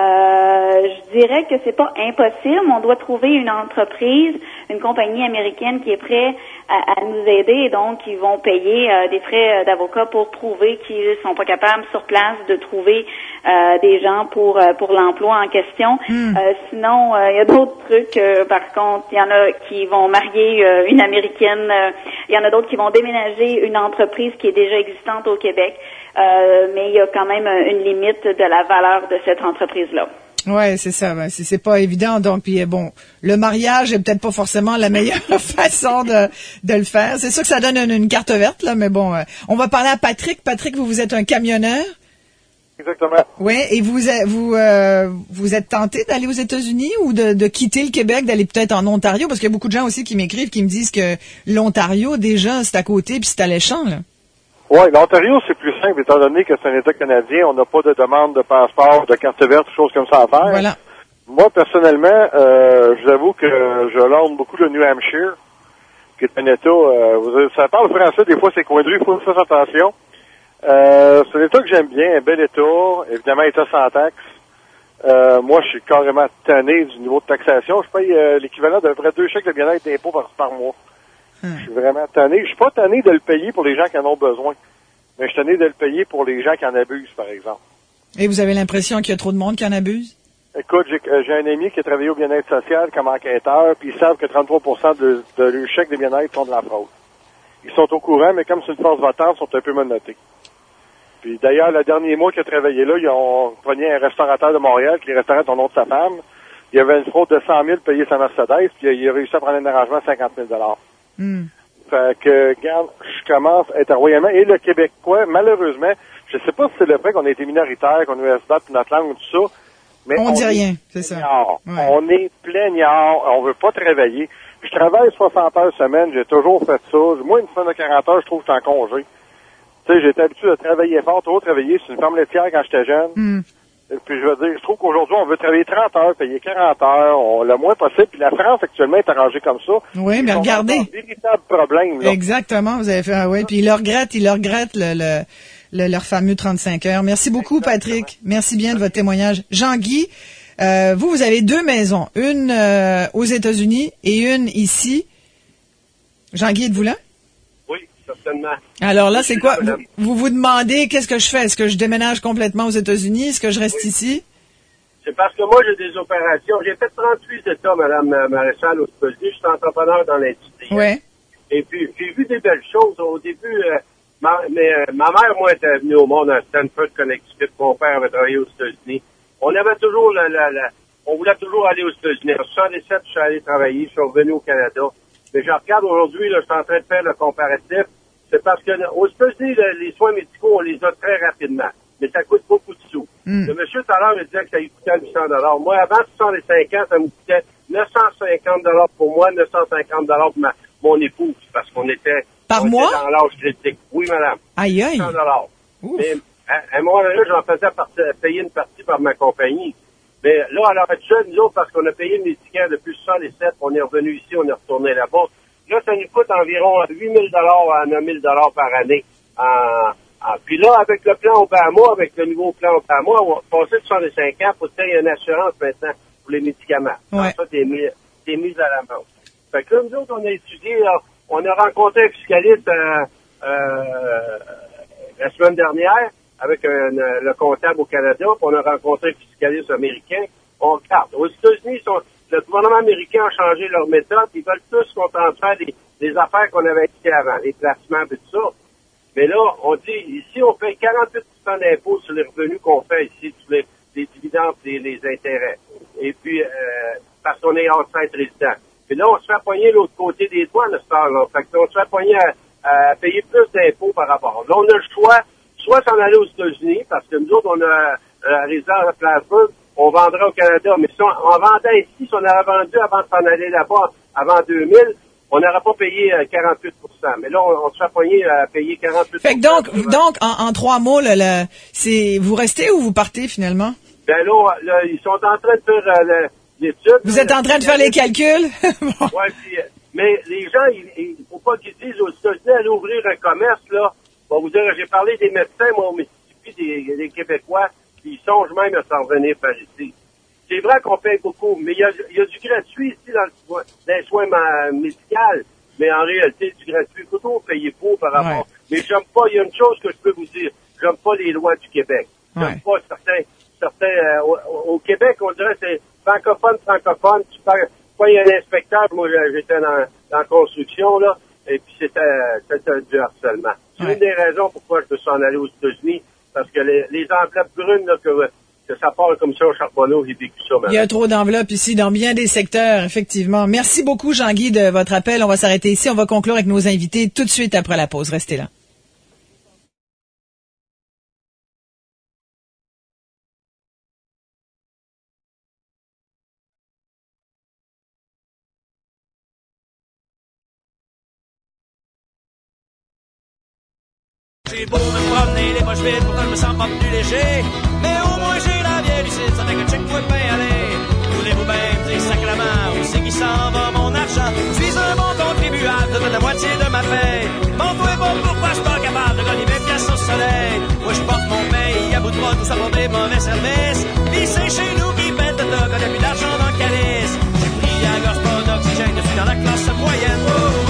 Euh, je dirais que c'est pas impossible. On doit trouver une entreprise, une compagnie américaine qui est prête à, à nous aider, et donc ils vont payer euh, des frais d'avocat pour prouver qu'ils sont pas capables sur place de trouver euh, des gens pour euh, pour l'emploi en question. Mm. Euh, sinon, il euh, y a d'autres trucs. Euh, par contre, il y en a qui vont marier euh, une Américaine. Il euh, y en a d'autres qui vont déménager une entreprise qui est déjà existante au Québec. Euh, mais il y a quand même une limite de la valeur de cette entreprise-là. Ouais, c'est ça. Ben, c'est, c'est pas évident. Donc, puis bon, le mariage est peut-être pas forcément la meilleure façon de, de le faire. C'est sûr que ça donne une, une carte verte, là, mais bon, euh, on va parler à Patrick. Patrick, vous, vous êtes un camionneur. Exactement. Oui, et vous vous euh, vous êtes tenté d'aller aux États-Unis ou de, de quitter le Québec, d'aller peut-être en Ontario, parce qu'il y a beaucoup de gens aussi qui m'écrivent, qui me disent que l'Ontario, déjà, c'est à côté, puis c'est alléchant, là. Oui, l'Ontario, c'est plus simple, étant donné que c'est un État canadien, on n'a pas de demande de passeport, de carte verte, choses comme ça à faire. Voilà. Moi, personnellement, euh, je vous avoue que je lorne beaucoup le New Hampshire, qui est un État, euh, vous, ça parle français, des fois c'est coin de rue, il faut faire attention. Euh, c'est un État que j'aime bien, un bel État, évidemment État sans taxe. Euh, moi, je suis carrément tanné du niveau de taxation. Je paye euh, l'équivalent d'à peu près deux chèques de bien-être d'impôt par, par mois. Hum. Je suis vraiment tanné. Je suis pas tanné de le payer pour les gens qui en ont besoin, mais je suis tanné de le payer pour les gens qui en abusent, par exemple. Et vous avez l'impression qu'il y a trop de monde qui en abuse? Écoute, j'ai, euh, j'ai un ami qui a travaillé au bien-être social comme enquêteur, puis ils savent que trente-trois pour cent de, de leurs chèques de bien-être sont de la fraude. Ils sont au courant, mais comme c'est une force votante, ils sont un peu menottés. Puis d'ailleurs, le dernier mois qu'il a travaillé là, ils ont pris un restaurateur de Montréal qui restaurait au nom de sa femme. Il y avait une fraude de cent mille payée sa Mercedes, puis il a réussi à prendre un arrangement de cinquante mille dollars. Mm. Fait que, regarde, je commence à être royalement. Et le Québécois, malheureusement, je sais pas si c'est le fait qu'on a été minoritaire, qu'on a eu à se battre pour notre langue ou tout ça, mais on, on dit rien, c'est ça. Ouais. On est plaignard, on veut pas travailler. Je travaille soixante heures semaine, j'ai toujours fait ça. Moi, une semaine de quarante heures, je trouve que je suis en congé. Tu sais, j'étais habitué à travailler fort, trop travailler. C'est une ferme laitière quand j'étais jeune. Mm. Et puis, je veux dire, je trouve qu'aujourd'hui, on veut travailler trente heures, payer quarante heures, on, le moins possible. Puis la France, actuellement, est arrangée comme ça. Oui, mais regardez. C'est un véritable problème, là. Exactement, vous avez fait, ah oui. Puis ils le regrettent, ils le regrettent, le, le, le, leur fameux trente-cinq heures. Merci beaucoup, Exactement. Patrick. Merci bien de votre témoignage. Jean-Guy, euh, vous, vous avez deux maisons. Une euh, aux États-Unis et une ici. Jean-Guy, êtes-vous là? Certainement. Alors là, c'est quoi? Vous, vous vous demandez qu'est-ce que je fais? Est-ce que je déménage complètement aux États-Unis? Est-ce que je reste oui. ici? C'est parce que moi, j'ai des opérations. J'ai fait trente-huit États, Mme Maréchal, aux États-Unis. Je suis entrepreneur dans l'industrie. Oui. Et puis, j'ai vu des belles choses. Au début, euh, ma, mais, euh, ma mère, moi, était venue au monde à Stanford, Connecticut. Mon père avait travaillé aux États-Unis. On avait toujours la, la, la, on voulait toujours aller aux États-Unis. En soixante-dix-sept, je suis allé travailler. Je suis revenu au Canada. Mais je regarde aujourd'hui, là, je suis en train de faire le comparatif. C'est parce que aux États-Unis, les soins médicaux, on les a très rapidement. Mais ça coûte beaucoup de sous. Mm. Le monsieur tout à l'heure me disait que ça lui coûtait huit cents dollars. Moi, avant soixante-cinq ans, ça me coûtait neuf cent cinquante dollars pour moi, neuf cent cinquante dollars pour ma, mon épouse, parce qu'on était, Par on mois? était dans l'âge critique. Oui, madame. Aïe, aïe. cent dollars. Mais à, à un moment donné, j'en faisais partie, payer une partie par ma compagnie. Mais là, à l'heure actuelle, nous autres, parce qu'on a payé le médicament depuis soixante-dix-sept, on est revenu ici, on est retourné là-bas. Là, ça nous coûte environ huit mille dollars à neuf mille dollars par année. En, en, puis là, avec le plan Obama, avec le nouveau plan Obama, on va passer de soixante-cinq ans pour payer une assurance maintenant pour les médicaments. Ouais. Ça, t'es mis, t'es mis à la main. Fait que là, nous autres, on a étudié, là, on a rencontré un fiscaliste euh, euh, la semaine dernière avec un, le comptable au Canada, puis on a rencontré un fiscaliste américain. On regarde. Aux États-Unis, ils sont... Le gouvernement américain a changé leur méthode. Ils veulent tous qu'on tente de faire des, des affaires qu'on avait ici avant, les placements et tout ça. Mais là, on dit, ici, on paye quarante-huit pour cent d'impôts sur les revenus qu'on fait ici, sur les, les dividendes et les intérêts. Et puis, euh, parce qu'on est on-site résident. Puis là, on se fait poigner l'autre côté des doigts, le star-là. Fait qu'on se fait poigner à, à payer plus d'impôts par rapport. Là, on a le choix, soit s'en aller aux États-Unis, parce que nous autres, on a la réserve à Plattsburgh, on vendrait au Canada. Mais si on, on vendait ici, si on avait vendu avant de s'en aller là-bas, avant deux mille, on n'aurait pas payé euh, quarante-huit pour cent. Mais là, on, on se fait poigner à payer quarante-huit pour cent. Fait que donc, donc en, en trois mots, là, là, c'est vous restez ou vous partez finalement? Ben là, là ils sont en train de faire euh, l'étude. Vous êtes en train de faire les calculs? Bon. Ouais, puis, mais les gens, il ne faut pas qu'ils disent aux États-Unis, aller ouvrir un commerce, là. On va vous dire, j'ai parlé des médecins, moi, au Mississippi, des, des Québécois. Ils songent même à s'en revenir par ici. C'est vrai qu'on paye beaucoup, mais il y a, il y a du gratuit ici dans, le, dans les soins médicaux, mais en réalité, du gratuit. Il faut toujours payer pour par rapport. Ouais. Mais j'aime pas, il y a une chose que je peux vous dire, j'aime pas les lois du Québec. J'aime ouais. pas certains, certains, euh, au, au Québec, on dirait c'est francophone, francophone, tu parles, pas il y a un inspecteur, moi j'étais dans, dans la construction, là, et puis c'était, c'était du harcèlement. C'est ouais. une des raisons pourquoi je me suis en allé aux États-Unis. Parce que les, les enveloppes brunes là, que, que ça part comme ça au Charbonneau, j'ai vécu ça. Il y a trop d'enveloppes ici dans bien des secteurs, effectivement. Merci beaucoup, Jean-Guy, de votre appel. On va s'arrêter ici. On va conclure avec nos invités tout de suite après la pause. Restez là. J'ai beau me promener les poches vides, pourtant je me sens pas plus léger. Mais au moins j'ai la vieille lucide, ça fait que check moi bien aller. Voulez-vous bien me dire sacrément où c'est qui s'en va mon argent? Je suis un bon contribuable de la moitié de ma paye. Bon, toi pas pourquoi je suis pas capable de gagner mes pièces au soleil. Moi je porte mon pays à bout de bras, tout ça pour des mauvais services. Pis c'est chez nous qui pète de toc, on a plus d'argent dans le calice. J'ai pris à gorge pas d'oxygène, je suis dans la classe moyenne. Oh, oh.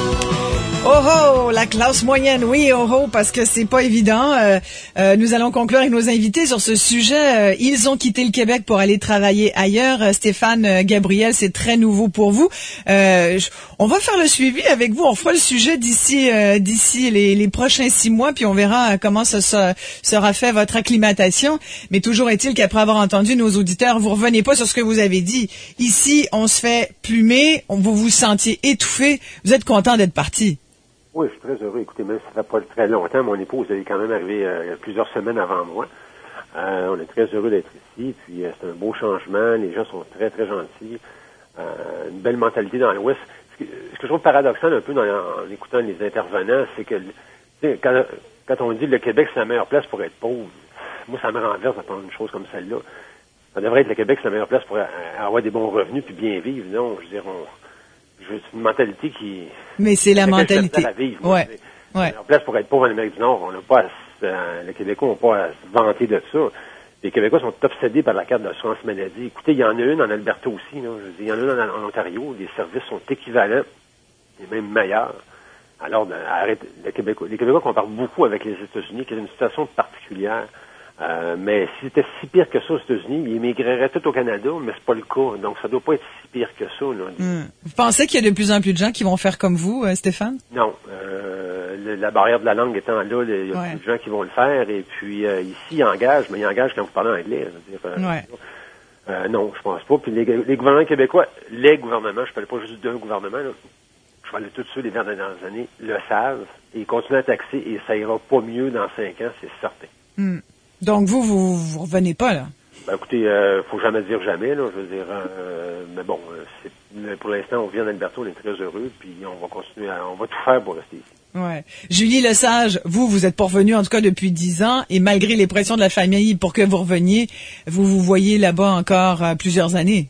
Oh oh, la classe moyenne, oui, oh oh, parce que c'est pas évident. Euh, euh, nous allons conclure avec nos invités sur ce sujet. Euh, ils ont quitté le Québec pour aller travailler ailleurs. Euh, Stéphane euh, Gabriel, c'est très nouveau pour vous. Euh, je, on va faire le suivi avec vous. On fera le sujet d'ici euh, d'ici les, les prochains six mois, puis on verra euh, comment ça, ça sera fait votre acclimatation. Mais toujours est-il qu'après avoir entendu nos auditeurs, vous revenez pas sur ce que vous avez dit. Ici, on se fait plumer, on, vous vous sentiez étouffé. Vous êtes content d'être parti. Oui, je suis très heureux. Écoutez, même si ça fait pas très longtemps, mon épouse est quand même arrivée euh, plusieurs semaines avant moi. Euh, on est très heureux d'être ici. Puis euh, c'est un beau changement. Les gens sont très, très gentils. Euh, une belle mentalité dans l'Ouest. Ce que, ce que je trouve paradoxal un peu dans, en écoutant les intervenants, c'est que quand, quand on dit que le Québec, c'est la meilleure place pour être pauvre, moi, ça me renverse d'entendre une chose comme celle-là. Ça devrait être le Québec, c'est la meilleure place pour avoir des bons revenus puis bien vivre. Non, je veux dire, on... C'est une mentalité qui... Mais c'est la mentalité. Vivre, ouais. ouais. En place pour être pauvre en Amérique du Nord, on n'a pas à, euh, les Québécois n'ont pas à se vanter de ça. Les Québécois sont obsédés par la carte d'assurance maladie. Écoutez, il y en a une en Alberta aussi, là. Je veux dire, il y en a une en, en Ontario. Les services sont équivalents et même meilleurs. Alors, ben, arrête, les Québécois, les Québécois comparent beaucoup avec les États-Unis, qui est une situation particulière. Euh, mais si c'était si pire que ça aux États-Unis, ils émigreraient tout au Canada, mais c'est pas le cas. Donc, ça doit pas être si pire que ça. Là. Mmh. Vous pensez qu'il y a de plus en plus de gens qui vont faire comme vous, euh, Stéphane? Non. Euh, le, la barrière de la langue étant là, il y a ouais. plus de gens qui vont le faire. Et puis, euh, ici, ils engagent, mais ils engagent quand vous parlez anglais. Je veux dire, euh, ouais. euh, non, je pense pas. Puis les, les gouvernements québécois, les gouvernements, je parle pas juste d'un gouvernement, là, je parle de tous ceux des vingt dernières années, le savent et ils continuent à taxer et ça ira pas mieux dans cinq ans, c'est certain. Mmh. Donc, vous, vous, vous revenez pas, là? Ben, écoutez, euh, faut jamais dire jamais, là, je veux dire, euh, mais bon, c'est, pour l'instant, on vit en Alberta, on est très heureux, puis on va continuer à, on va tout faire pour rester ici. Ouais. Julie Lesage, vous, vous êtes pas revenue, en tout cas, depuis dix ans, et malgré les pressions de la famille pour que vous reveniez, vous vous voyez là-bas encore euh, plusieurs années.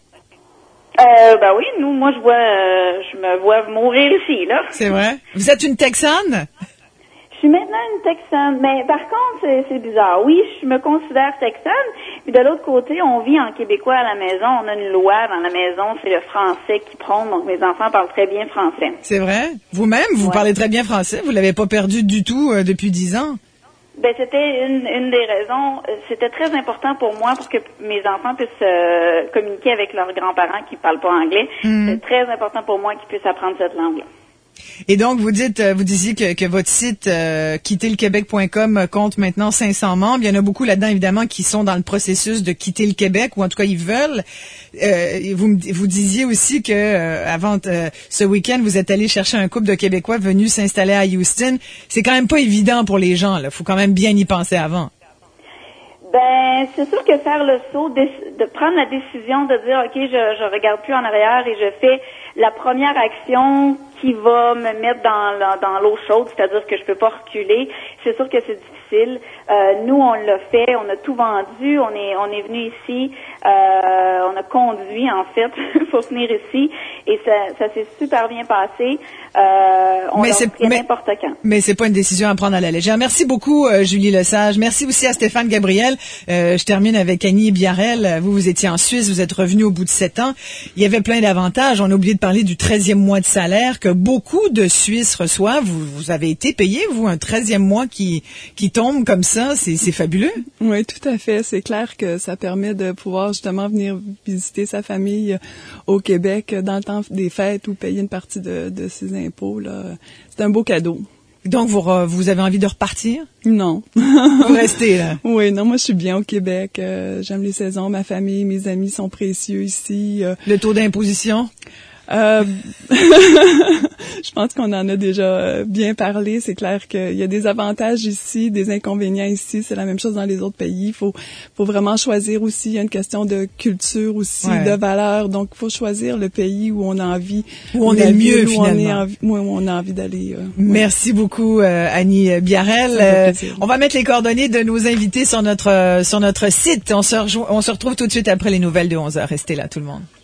Euh, ben oui, nous, moi, je vois, euh, je me vois mourir ici, là. C'est vrai? Vous êtes une Texane? Je suis maintenant une Texane, mais par contre, c'est, c'est bizarre. Oui, je me considère Texane, puis de l'autre côté, on vit en québécois à la maison. On a une loi dans la maison, c'est le français qui prône, donc mes enfants parlent très bien français. C'est vrai? Vous-même, vous ouais. parlez très bien français? Vous l'avez pas perdu du tout euh, depuis dix ans? Ben, c'était une, une des raisons. C'était très important pour moi pour que mes enfants puissent euh, communiquer avec leurs grands-parents qui parlent pas anglais. Mm. C'est très important pour moi qu'ils puissent apprendre cette langue-là. Et donc, vous dites, vous disiez que, que votre site euh, quitter le québec point com compte maintenant cinq cents membres. Il y en a beaucoup là-dedans, évidemment, qui sont dans le processus de quitter le Québec, ou en tout cas, ils veulent. Euh, vous, vous disiez aussi que euh, avant euh, ce week-end, vous êtes allé chercher un couple de Québécois venus s'installer à Houston. C'est quand même pas évident pour les gens. Il faut quand même bien y penser avant. Ben, c'est sûr que faire le saut, de, de prendre la décision de dire, OK, je, je regarde plus en arrière et je fais la première action qui va me mettre dans, dans l'eau chaude, c'est-à-dire que je peux pas reculer. C'est sûr que c'est difficile. Euh, nous, on l'a fait, on a tout vendu, on est on est venu ici, euh, on a conduit en fait pour venir ici et ça, ça s'est super bien passé. Euh, on mais l'a c'est, pris mais, n'importe quand. Mais c'est pas une décision à prendre à la légère. Merci beaucoup, euh, Julie Lesage. Merci aussi à Stéphane Gabriel. Euh, je termine avec Annie Biarel. Vous, vous étiez en Suisse, vous êtes revenu au bout de sept ans. Il y avait plein d'avantages. On a oublié de parler du treizième mois de salaire que beaucoup de Suisses reçoivent. Vous, vous avez été payé, vous, un treizième mois qui qui tombe comme ça. C'est, c'est fabuleux. Oui, tout à fait. C'est clair que ça permet de pouvoir justement venir visiter sa famille au Québec dans le temps des fêtes ou payer une partie de, de ses impôts. Là. C'est un beau cadeau. Donc, vous, re, vous avez envie de repartir? Non. Vous restez, là? Oui, non, moi, je suis bien au Québec. Euh, j'aime les saisons, ma famille, mes amis sont précieux ici. Euh, Le taux d'imposition? Euh, je pense qu'on en a déjà bien parlé. C'est clair qu'il y a des avantages ici, des inconvénients ici. C'est la même chose dans les autres pays. Il faut, faut vraiment choisir aussi. Il y a une question de culture aussi, ouais. de valeur. Donc, il faut choisir le pays où on a envie, où on est mieux où finalement, on, est envie, où on a envie d'aller. Euh, Merci ouais. beaucoup, euh, Annie Biarel. Euh, on va mettre les coordonnées de nos invités sur notre euh, sur notre site. On se rejoint, on se retrouve tout de suite après les nouvelles de onze heures. Restez là, tout le monde.